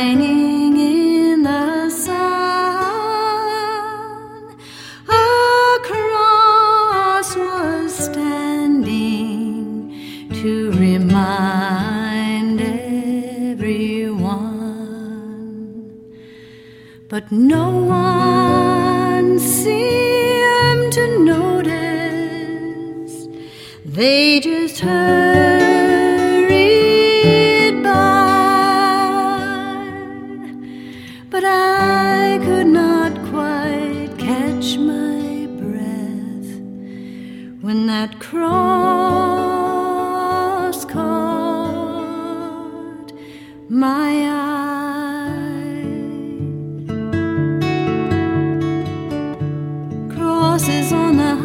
shining in the sun. A cross was standing to remind everyone, but no one seemed to notice. They just hurried by, but I could not quite catch my breath when that cross caught my eye. Crosses on the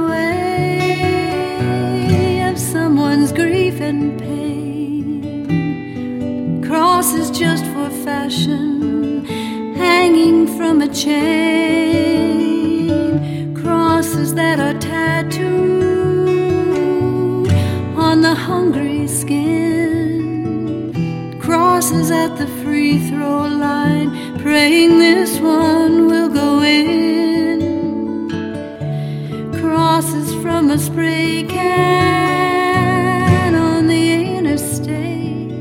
highway of someone's grief and pain, crosses just for fashion, hanging from a chain, crosses that are tattooed on the hungry skin, crosses at the free throw line, praying this one will go in, crosses from a spray can on the interstate,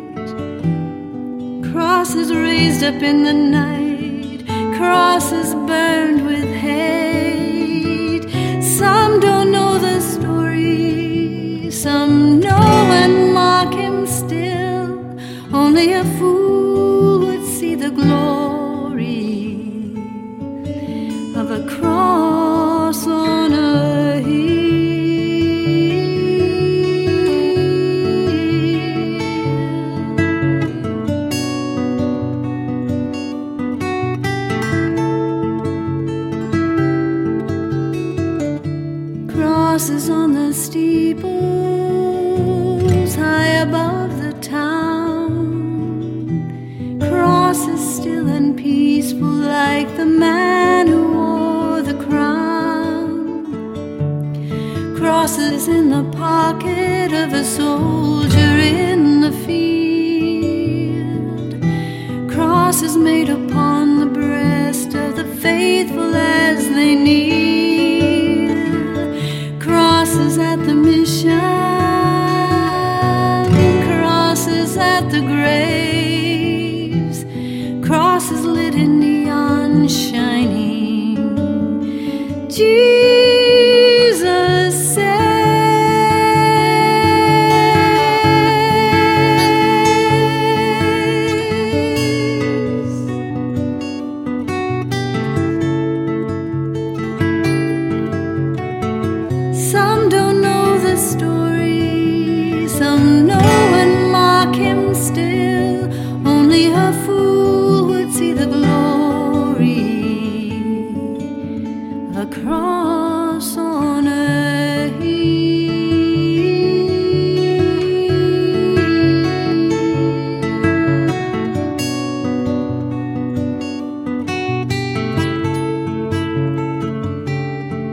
crosses raised up in the night, crosses burned with hate. Some don't know the story, some know and mock him still. Only a fool would see the glory of a cross on a hill. Crosses on the steeples high above the town, crosses still and peaceful like the man who wore the crown, crosses in the pocket of a soldier in the field, crosses made upon the breast of the faithful as they kneel, crosses at the mission, crosses at the graves, crosses lit in neon shining. Jesus says, some don't know the story, some know and mock him still. Only a fool would see the glory of a cross on a hill.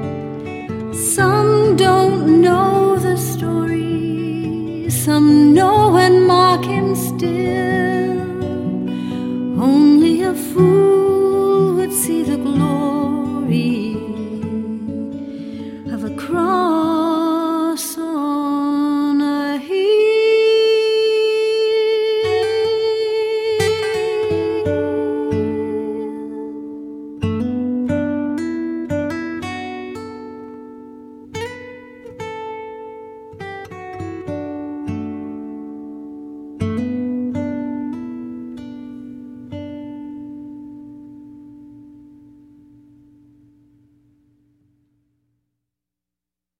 Some don't know the story, some know